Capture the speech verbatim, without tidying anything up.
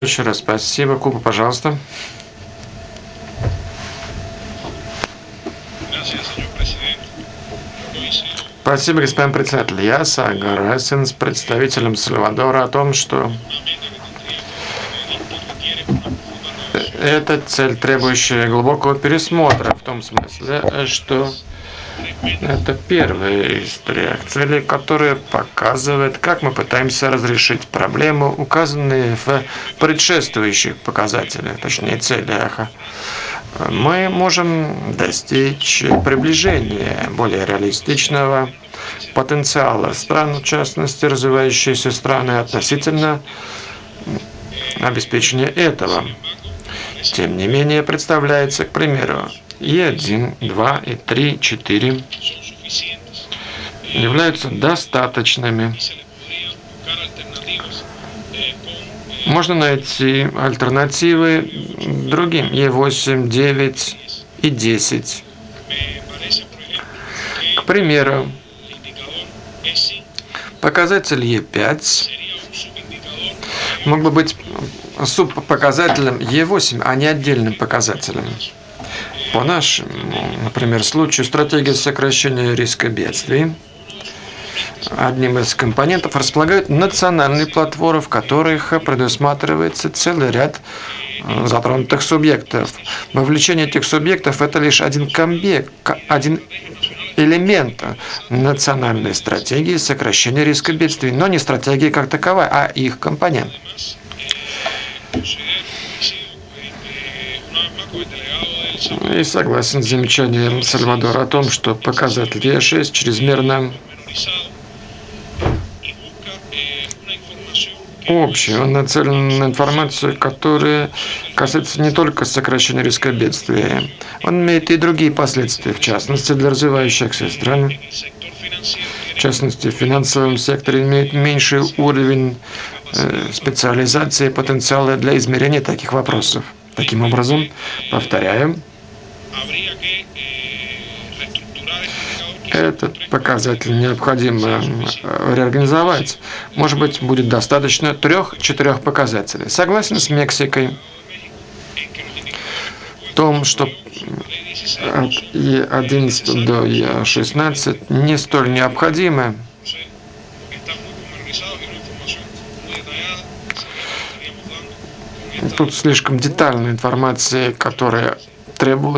Еще раз спасибо. Куба, пожалуйста. Спасибо, господин председатель. Я согласен с представителем Сальвадора о том, что это цель, требующая глубокого пересмотра, в том смысле, что это первая из трех целей, которая показывает, как мы пытаемся разрешить проблемы, указанные в предшествующих показателях, точнее целях. Мы можем достичь приближения более реалистичного потенциала стран, в частности, развивающиеся страны, относительно обеспечения этого. Тем не менее, представляется, к примеру, и один, два, и три, четыре являются достаточными. Можно найти альтернативы другим Е восемь, девять и десять. К примеру, показатель Е пять мог бы быть субпоказателем Е восемь, а не отдельным показателем. По нашему, например, случаю стратегии сокращения риска бедствий, одним из компонентов располагают национальные платформы, в которых предусматривается целый ряд затронутых субъектов. Вовлечение этих субъектов – это лишь один, комбек, один элемент национальной стратегии сокращения риска бедствий, но не стратегии как таковая, а их компонент. И согласен с замечанием Сальвадора о том, что показатель Е шесть чрезмерно общий. Он нацелен на информацию, которая касается не только сокращения риска бедствия. Он имеет и другие последствия, в частности, для развивающихся стран. В частности, в финансовом секторе имеет меньший уровень э, специализации и потенциала для измерения таких вопросов. Таким образом, повторяю, этот показатель необходимо реорганизовать. Может быть, будет достаточно трех-четырех показателей. Согласен с Мексикой в том, что от Е одиннадцать до Е шестнадцать не столь необходимы. Тут слишком детальная информация, которая требовалась